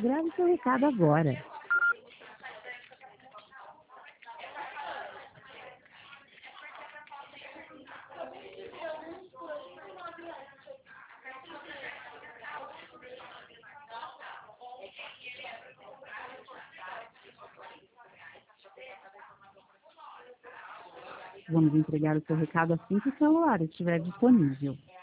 Grave seu recado agora. Vamos entregar o seu recado assim que o celular estiver disponível.